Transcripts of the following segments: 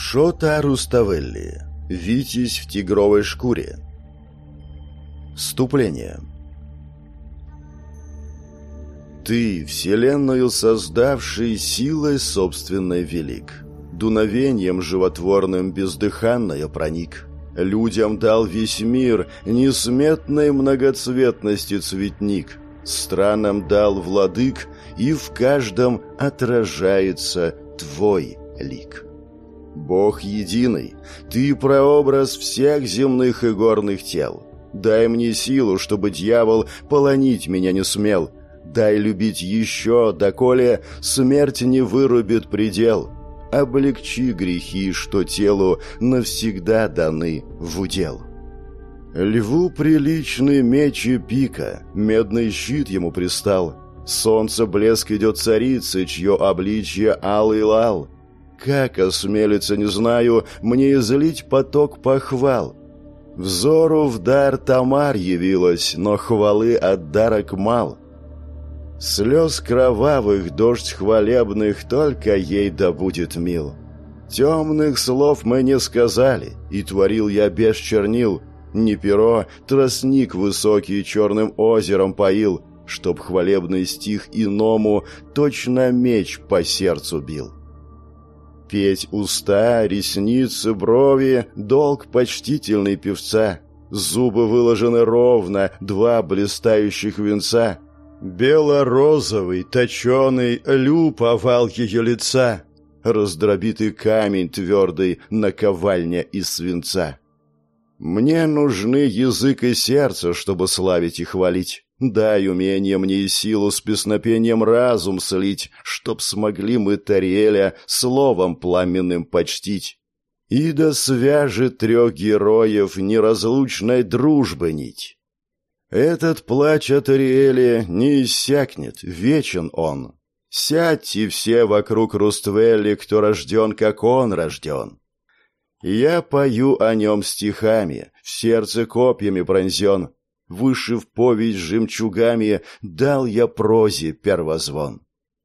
Шота Руставелли. Витязь в тигровой шкуре. Вступление. Ты, вселенную создавший, силой собственной велик. Дуновением животворным бездыханное проник. Людям дал весь мир, несметной многоцветности цветник. Странам дал владык, и в каждом отражается твой лик. Бог единый, ты прообраз всех земных и горных тел. Дай мне силу, чтобы дьявол полонить меня не смел. Дай любить еще, доколе смерть не вырубит предел. Облегчи грехи, что телу навсегда даны в удел. Льву приличный меч и пика, медный щит ему пристал. Солнце блеск идет царицы, чье обличье алый лал. Как осмелиться, не знаю, мне излить поток похвал. Взору в дар Тамар явилась, но хвалы от дарок мал. Слез кровавых, дождь хвалебных, только ей да будет мил. Темных слов мы не сказали, и творил я без чернил. Не перо, тростник высокий черным озером поил, чтоб хвалебный стих иному точно меч по сердцу бил. Петь уста, ресницы, брови — долг почтительный певца. Зубы выложены ровно, два блистающих венца. Бело-розовый, точеный, люб овал ее лица. Раздробитый камень твердый, наковальня из свинца. Мне нужны язык и сердце, чтобы славить и хвалить. Дай умение мне и силу с песнопением разум слить, чтоб смогли мы Тариэля словом пламенным почтить. И да свяжет трех героев неразлучной дружбы нить. Этот плач о Тариэле не иссякнет, вечен он. Сядьте все вокруг Руставелли, кто рожден, как он рожден. Я пою о нем стихами, в сердце копьями пронзен. Вышив повесть жемчугами, дал я прозе первозвон.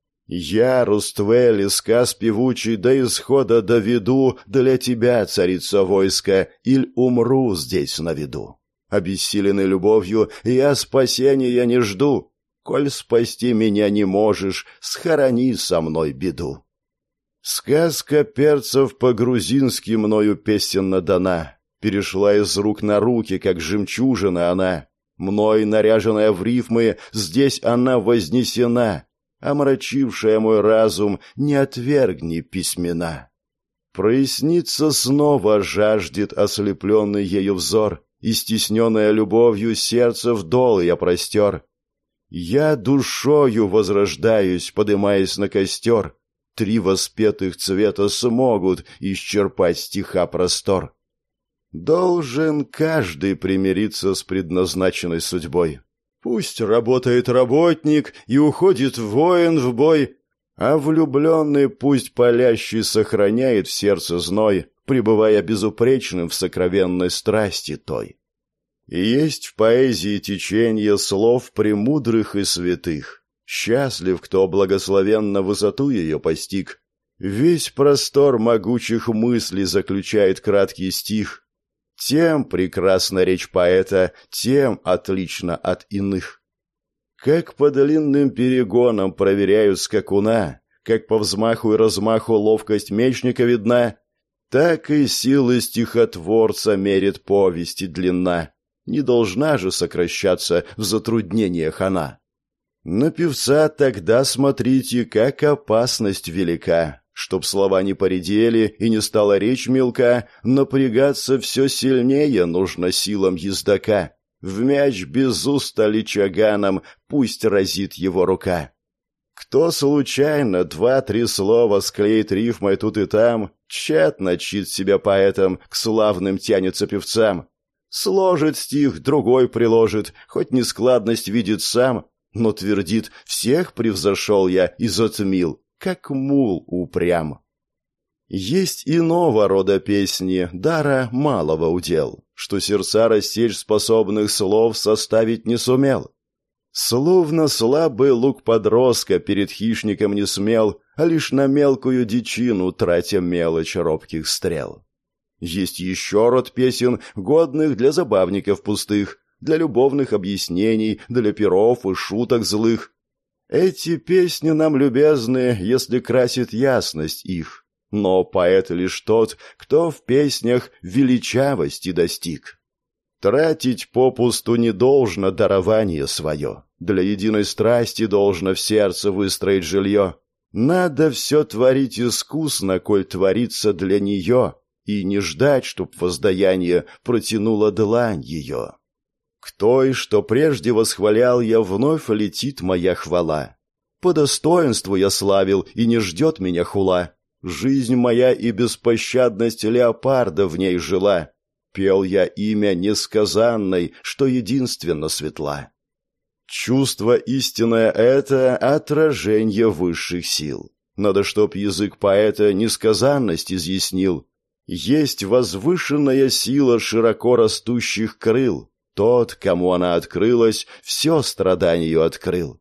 Я, Руставелли, сказ певучий до исхода доведу для тебя, царица войска, иль умру здесь на виду. Обессиленный любовью, я спасения не жду. Коль спасти меня не можешь, схорони со мной беду. Сказка перцев по-грузински мною песенно дана. Перешла из рук на руки, как жемчужина она. Мной, наряженная в рифмы, здесь она вознесена. Омрачившая мой разум, не отвергни письмена. Проясниться снова жаждет ослепленный ею взор, и стесненная любовью сердце вдол я простер. Я душою возрождаюсь, подымаясь на костер. Три воспетых цвета смогут исчерпать стиха простор. Должен каждый примириться с предназначенной судьбой. Пусть работает работник и уходит воин в бой, а влюбленный пусть палящий сохраняет в сердце зной, пребывая безупречным в сокровенной страсти той. И есть в поэзии течение слов премудрых и святых. Счастлив, кто благословенно высоту ее постиг. Весь простор могучих мыслей заключает краткий стих. Тем прекрасна речь поэта, тем отлично от иных. Как по длинным перегонам проверяют скакуна, как по взмаху и размаху ловкость мечника видна, так и силы стихотворца мерит повести длина. Не должна же сокращаться в затруднениях она. На певца тогда смотрите, как опасность велика. Чтоб слова не поредели и не стала речь мелка, напрягаться все сильнее нужно силам ездока. В мяч без устали чаганом пусть разит его рука. Кто случайно два-три слова склеит рифмой тут и там, тщетно чит себя поэтом, к славным тянется певцам. Сложит стих, другой приложит, хоть нескладность видит сам, но твердит: всех превзошел я и затмил, как мул упрям. Есть иного рода песни, дара малого удел, что сердца рассечь способных слов составить не сумел. Словно слабый лук подростка перед хищником не смел, а лишь на мелкую дичину, тратя мелочь робких стрел. Есть еще род песен, годных для забавников пустых, для любовных объяснений, для пиров и шуток злых. Эти песни нам любезны, если красит ясность их, но поэт лишь тот, кто в песнях величавости достиг. Тратить попусту не должно дарование свое, для единой страсти должно в сердце выстроить жилье. Надо все творить искусно, коль творится для нее, и не ждать, чтоб воздаяние протянуло длань ее. К той, что прежде восхвалял я, вновь летит моя хвала. По достоинству я славил, и не ждет меня хула. Жизнь моя и беспощадность леопарда в ней жила. Пел я имя несказанной, что единственно светла. Чувство истинное — это отражение высших сил. Надо, чтоб язык поэта несказанность изъяснил. Есть возвышенная сила широко растущих крыл. Тот, кому она открылась, все страданию открыл.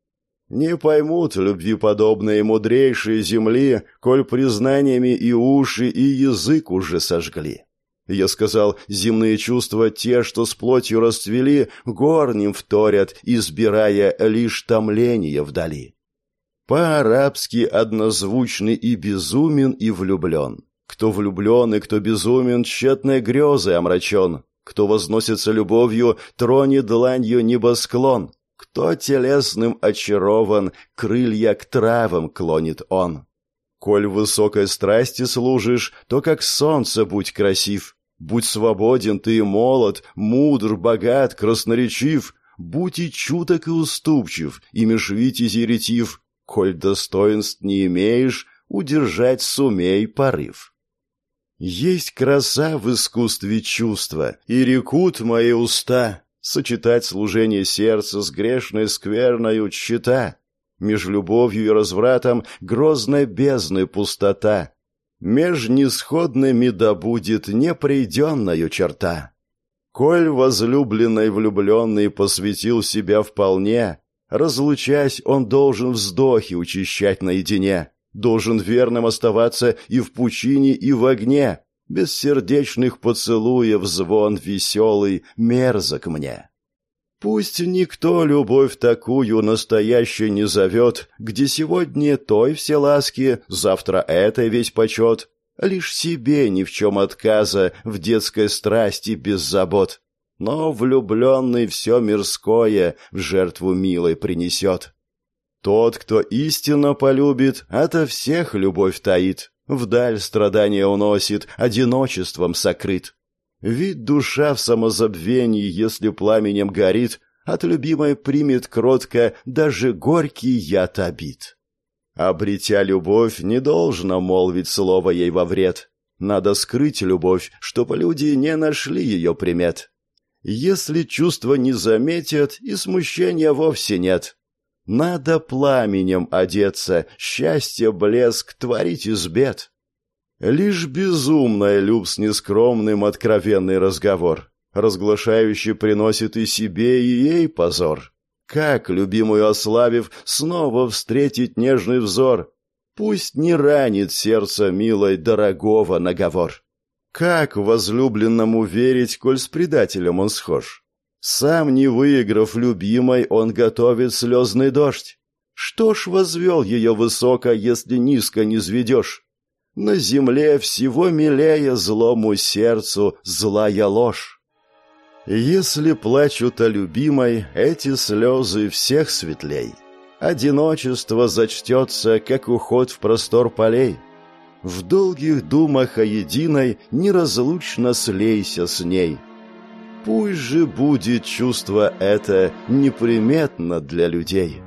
Не поймут любви подобные мудрейшие земли, коль признаниями и уши, и язык уже сожгли. Я сказал, земные чувства, те, что с плотью расцвели, горним вторят, избирая лишь томление вдали. По-арабски однозвучный и безумен, и влюблен. Кто влюблен и кто безумен, тщетной грезой омрачен. Кто возносится любовью, тронет дланью небосклон. Кто телесным очарован, крылья к травам клонит он. Коль высокой страсти служишь, то как солнце будь красив. Будь свободен ты и молод, мудр, богат, красноречив. Будь и чуток и уступчив, и меж витязей ретив. Коль достоинств не имеешь, удержать сумей порыв. Есть краса в искусстве чувства, и рекут мои уста сочетать служение сердца с грешной скверною тщета. Меж любовью и развратом грозной бездны пустота. Меж нисходными да будет непрейденною черта. Коль возлюбленный влюбленный посвятил себя вполне, разлучаясь, он должен вздохи учащать наедине. Должен верным оставаться и в пучине, и в огне. Без сердечных поцелуев звон веселый мерзок мне. Пусть никто любовь такую настоящей не зовет, где сегодня той все ласки, завтра этой весь почет. Лишь себе ни в чем отказа, в детской страсти без забот. Но влюбленный все мирское в жертву милой принесет. Тот, кто истинно полюбит, ото всех любовь таит, вдаль страдания уносит, одиночеством сокрыт. Ведь душа в самозабвении, если пламенем горит, от любимой примет кротко даже горький яд обид. Обретя любовь, не должно молвить слово ей во вред. Надо скрыть любовь, чтобы люди не нашли ее примет. Если чувства не заметят, и смущения вовсе нет. Надо пламенем одеться, счастье, блеск творить из бед. Лишь безумная люб с нескромным откровенный разговор, разглашающий приносит и себе, и ей позор. Как, любимую ославив, снова встретить нежный взор? Пусть не ранит сердце милой дорогого наговор. Как возлюбленному верить, коль с предателем он схож? Сам не выиграв любимой, он готовит слезный дождь. Что ж возвел ее высоко, если низко не низведешь? На земле всего милее злому сердцу злая ложь. Если плачут о любимой, эти слезы всех светлей. Одиночество зачтется, как уход в простор полей. В долгих думах о единой неразлучно слейся с ней. Пусть же будет чувство это неприметно для людей.